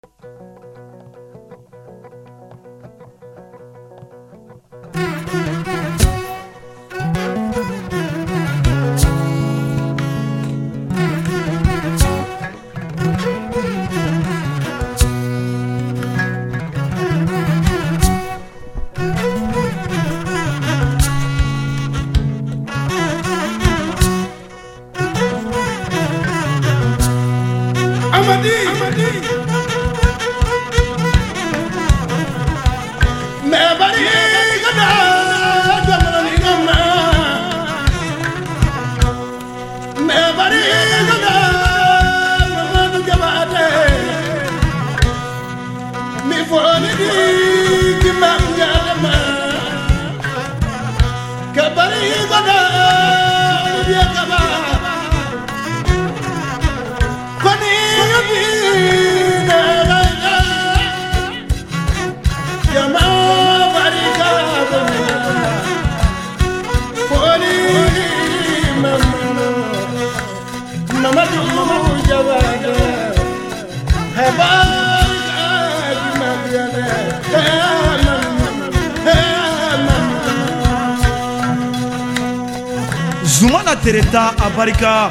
Zumana tereta abarika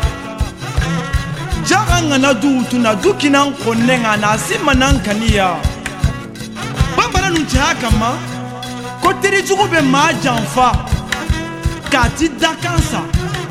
jaga ngana du tuna dukinan konnenga na simanan kaniya babara nunti hakama ko teri jugu be ma janfa kati dakansa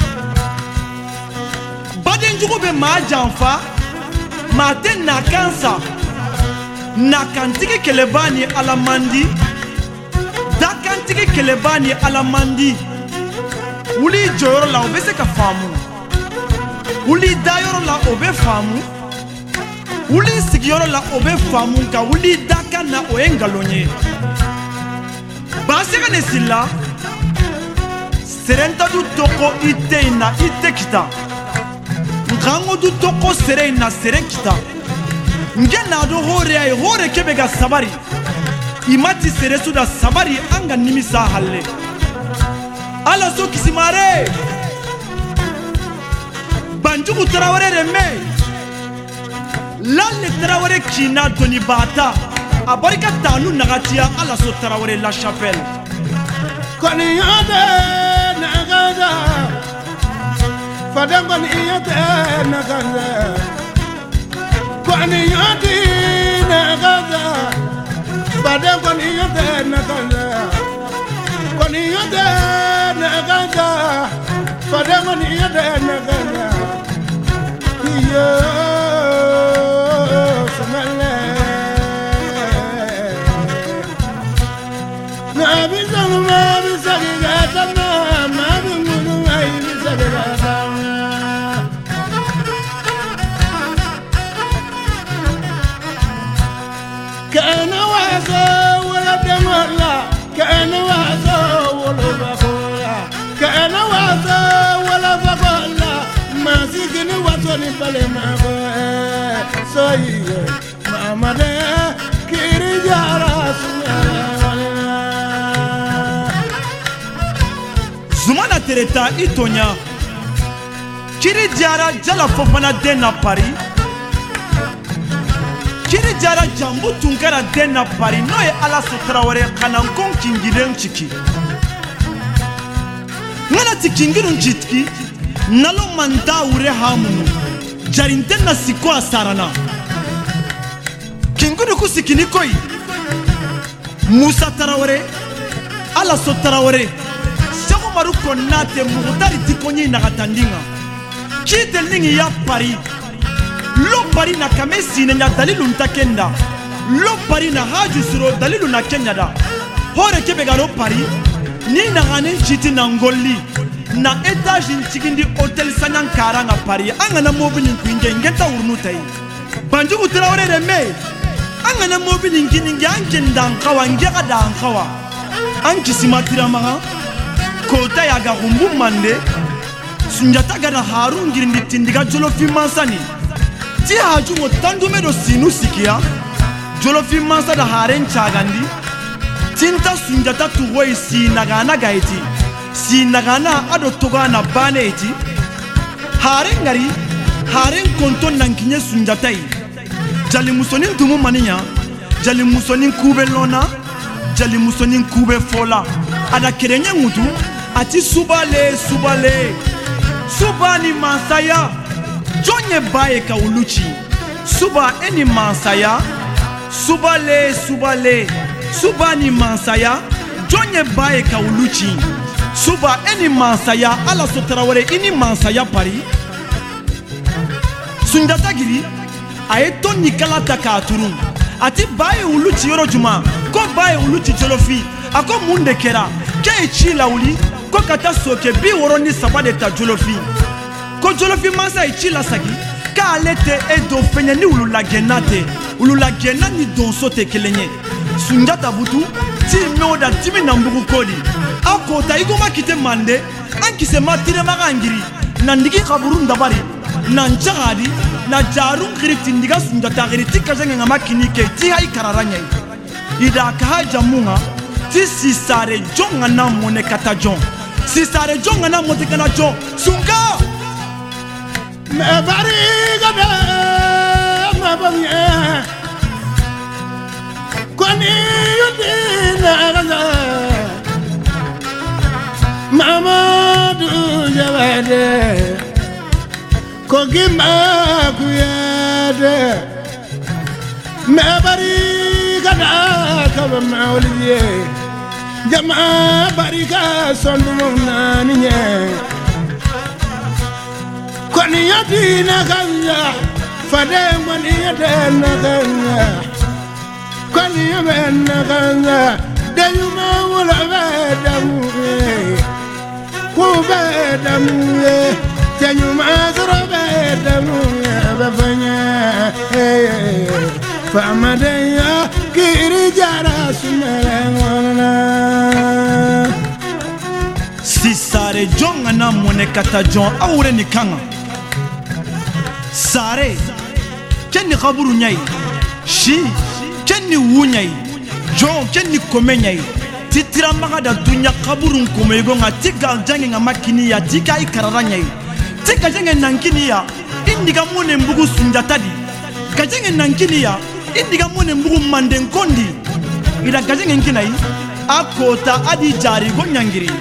baden jugu be ma janfa mate na kansa na kantiki kelebani alamandi dakantiki kelebani alamandi Uli joro la obe se ka famu Uli dayoro la obe famu Uli sigiyoro la obe famu Ka uli daka na oengalonye Basega nesila Serenta du toko ite ina ite kita Ngango du toko sere ina sere kita Ngena do hore ay hore kebega sabari Imati sere suda sabari anga nimisa halle ala so kisimare Banjugu Traoré reme lalle Traoré kina doni bata abarika tanu nagatia ala so Traoré la chapelle koni yade nagaza fadam koni yade nagaza koni yade nagaza fadam koni yade nagaza koni yade nagaza fadam koni yade nagaza yo samale na bizanu ma bisaga tama ma bimunu ai bisaga tama kana wazo wala demala kana wazo wala bakola kana wazo wala bakola mazigini wazo ni pale mabo soyiye mamade kirijara Zumana tereta itonya Kiri diara jala fofana dena Paris Kiri diara jambu tunkara dena Paris Noye ala so Traoré kanankon kingiren chiki Ngana ti kingirun chitki Nalo manda ure hamunu Jarintena siko asarana Kinguru kusikini koi Musa Traoré ala so Traoré Maru konate mugutari tikonyi nagatandinga Kite ningi ya Paris Lo Paris na kamesi na dalilu ntakenda Lo Paris na haju suro dalilu na Kenya da Hore kebega lo Paris Ni na gane chiti na ngoli Na etage nchikindi hotel sanyankara nga Paris Anga na mobi ninkuinge ngeta urnutai Banjugu Traoré reme Anga na mobi ninkininge anke ndankawa ngega da ankawa Anki simatira maha Kota ya garumbu mande Sunjata gana Harun girindi tindiga jolofi mansani Ti haju mo tandume do sinu sikia Jolofi mansa da haren chagandi Tinta Sunjata tuwoi si nagana gaiti Si nagana ado togana bane iti Haren ngari Haren konton nankinye Sunjata yi jali musonin tumu maniya jali musonin kube lona jali musonin kube fola ada kerenye ngutu ati subale suba ni mansaya jonye baye ka uluchi suba eni mansaya subale suba ni mansaya jonye baye ka uluchi suba eni mansaya ala sotarawore ini mansaya pari Sunjata giri aye to nikala taka turun ati baye uluchi yoro juma ko baye uluchi jolofi ako munde kera ke ichi lauli ko kata soke bi woroni sabade ta jolofi ko jolofi mansa ichi la sagi ka alete edo fenya ni ulula gena ni donso te kelenye Sunjata butu ti meoda timi na mbugu kodi ako ta igoma kite mande ankise matire magangiri nandigi kaburun dabari nanjagadi na jarun khiriti ndiga Sunjata khiriti kajenge ngama kinike ti hay kararanya ida ka jamunga ti sisare jonga na mone kata jon sisare jonga na mote kana jon sunga me bari gada ma bamye kwani yudina gaza Mamadu Jawade Kogima kuyade me bari gada kaba mawliye jama bari ka sondu naniye koni yati na kanya fade mani yate na kanya koni yamen na kanya dayuma wala badamu ku badamu Janyuma zorobe damuya bafanya famadaya kiri jara sumerengwana sisare jonga na mone kata jon awure ni kanga sare kenni khaburu nyai shi kenni wunyai jon kenni komenyai titira maga da dunya khaburun komego ngati ganjange ngamakini ya tika ikararanyai tika jenge nankiniya indiga mone mbugu Sunjatadi kajenge nankiniya indiga mone mbugu mandenkondi ida kajenge nkinai akota adi jari go nyangiri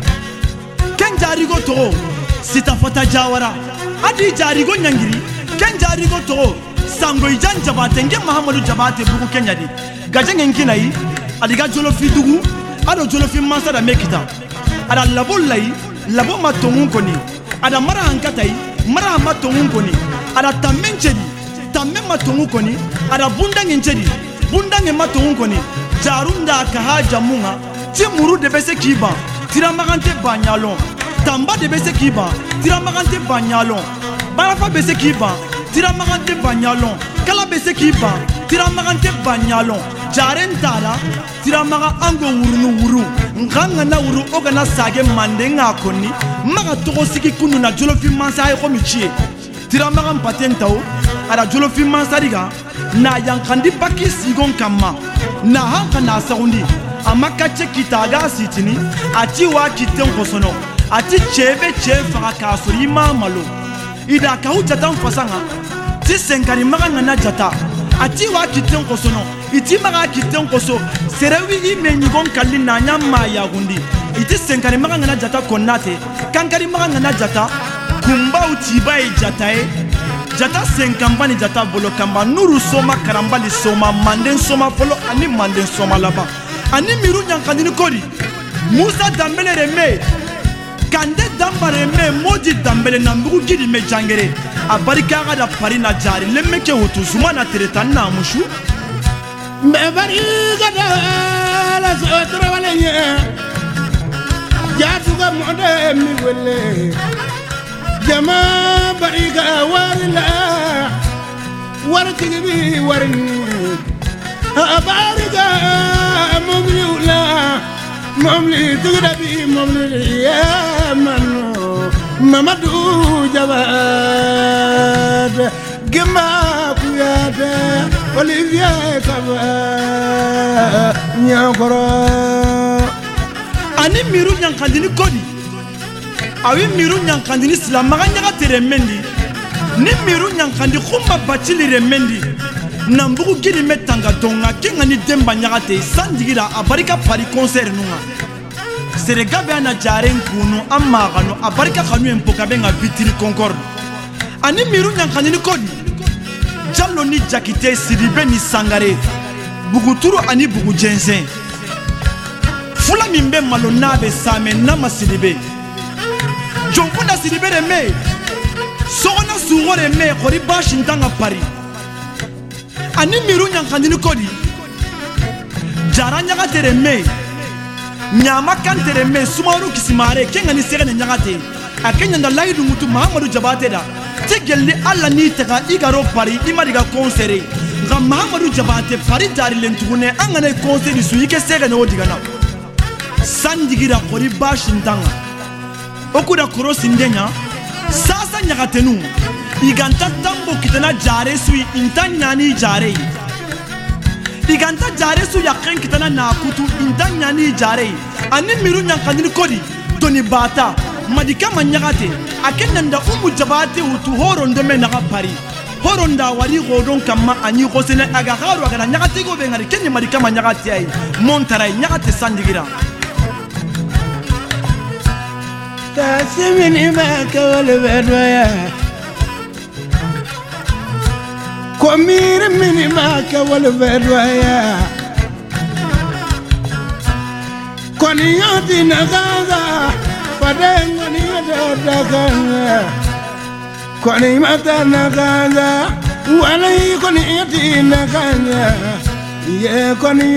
ken jari go to sitafata jawara adi jari go nyangiri ken jari go to sango ijan jabate nge Muhammadu jabate bugu kenyadi kajenge nkinai adiga jolofi dugu ado jolofi mansada mekita ada labollai labo matongun koni ada mara hankatai mara matongun koni ada tammenchedi tamme matongun koni ada bundange nchedi bundange matongun koni jarunda ka haja munga ti muru de bese kiba tiramagante banyalon tamba de bese kiba tiramagante banyalon barafa bese kiba tiramagante banyalon kala bese kiba tiramagante banyalon jarentara tiramaga ango wuru nganga na wuru ogana sage mandenga koni maga togosiki kunu na jolofi mansa ay ko michie tiramaga mpatentao ara jolofi mansa riga na yankandi baki sigon kama na hanka na saundi amaka chekitaga sitini ati wa kiten kosono ati chebe chefa kasuri mamalo ida ka hujata mfasanga ti senkari maga ngana jata ati wa kiten kosono iti maga kiten koso serewi imenyigon kalina nyama ya gundi iti senkari maga ngana jata konate kankari maga ngana jata kumba utibai jata jata senkambani jata bolo kamba nuru soma karambali soma manden soma folo ani manden soma laba ani miru nyankandini kodi Musa Dambele reme kande dambare me modi Dambele na mbugu gidi me jangere abarika da parina jari lemeke hutu sumana teretan na mushu me barika da la sotra walenya ya tuga mode mi wele jama barika warila wartibi warin barika mumliula mumli tudabi mumli ya manu Mamadu Jawad Gema Kuyade Olivier Kaba Nyakoro ani miru nyankandini kodi awi miru nyankandini silamaga nyaga teremendi ni miru nyankandi khumba bachili remendi nambugu gidi metanga donga kenga ni demba nyagate sandigira abarika pari concert nunga serega be ana jaren kunu amagano abarika kanu empoka benga vitri concorde ani miru nyankani ni kodi jallo ni jakite sidibe ni sangare buguturu ani bugu jensen fula mimbe malona be same nama sidibe jonkunda sidibe de me sogona sugore me kori bashintanga pari ani miru nyankandini kodi jara nyagate de me nyama kante de me sumaru kisimare kenga ni sere nyagate akenya nda laidu mutu Mahamadou Diabaté da tigelli alla ni tega igaro pari imadiga concert nga Mahamadou Diabaté pari dari lentugune angane concert su yike sere no digana sandigira kori bashintanga okuda korosi ndenya sasa nyagatenu iganta tambo kitana jare sui intanyani jare iganta jare su yakin kitana nakutu intanyani jare ani miru nyankandini kodi toni bata madika manyagate akenanda Diabaté utu horondo menaga pari horonda wari godon kama anyi kosene aga garu aga nyagate go bengari kenni madika manyagate ay montara nyagate sandigira tasimini maka wal bedwaya komir mini maka wal bedwaya koni yoti nagaza padenga ni dadaga koni mata nagaza wala koni yoti nagaza ye koni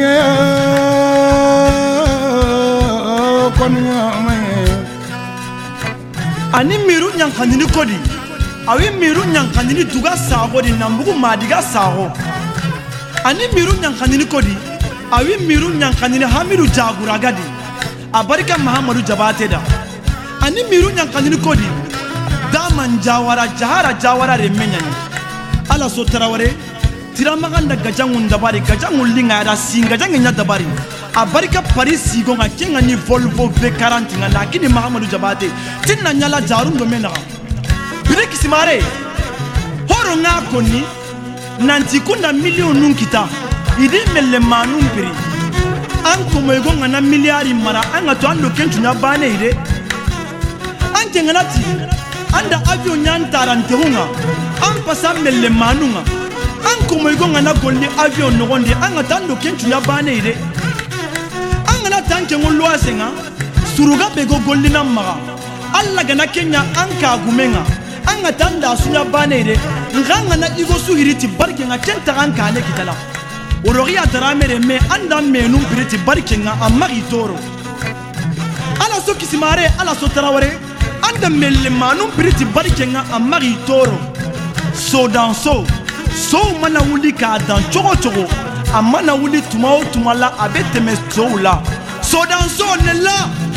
ani miru nyankandini kodi awi miru nyankandini duga sago di nambugu madiga sago ani miru nyankandini kodi awi miru nyankandini Hamidou Jagura gadi abarika Mahamadou Diabaté da ani miru nyankandini kodi daman jawara jahara jawara remenyani ala so Traoré tiramaganda gajangun dabari gajangun linga da singa jangenya dabari abarika Paris sigonga kenga ni Volvo V40 nga lakini Mahamadou Diabaté tinna nyala jarundo mena biriki simare horo nga koni nanti kunda million kita idi melle manum piri anko moygonga na miliari mara anga to ando kentu nya bane ide anke nganati anda avion nyantarante hunga ampasa melle manunga anko moygonga na golli avion nogondi anga tando kentu nya bane ide angana tanke ngolwa senga suruga bego gollina maga alla gana kenya anka gumenga anga tanda sunya banere nganga na igo suhiriti barke nga kenta anka ne kitala orogia dramere me anda menum biriti barke nga amagi toro ala so kisimare ala so Traoré anda melle manum biriti barke nga amagi toro so mana wuli ka dan chogo amana wuli tumao tumala abete mestoula so nella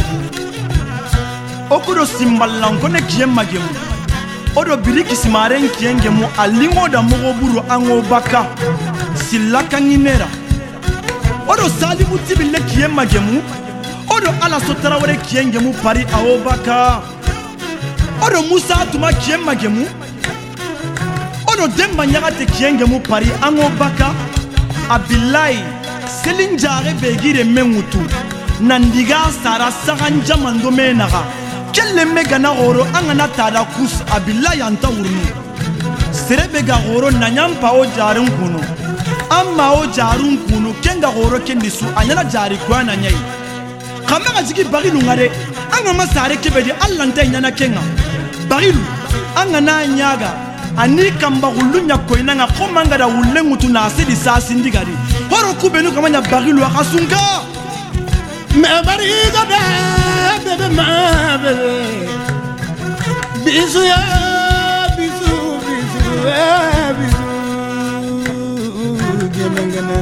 okudo simbalan kone kiyemagemu odo biriki simaren kiyengemu alingo da mogoburu ango baka silaka nginera odo salimu tibile kiyemagemu odo ala so Traoré kiyengemu pari awo baka odo Musa tuma kiyemagemu odo demba nyagate kiyengemu pari ango baka abillahi selinjare begire mengutu nandiga sara saganja mando menaga kelle mega na goro angana tada kus abillahi anta urnu serebe ga goro nanyampa o jarun kunu amma o jarun kunu kenga goro kendisu anyala jari kwana nyai kamaga jigi bagilu ngare anga masare kebedi Allah nta nyana kenga bagilu anga na nyaga ani kamba gulunya koina nga komanga da ulengutu na asidi sasi ndigari horo kubenu kamanya bagilu akasunga me bariga da bebe ma bebe bisu ya bisu gemengene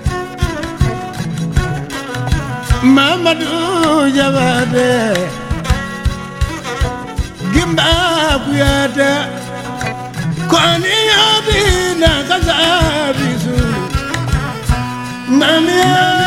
Mahamadou Diabaté gimba kuyata kwani yabi na kaza bisu mami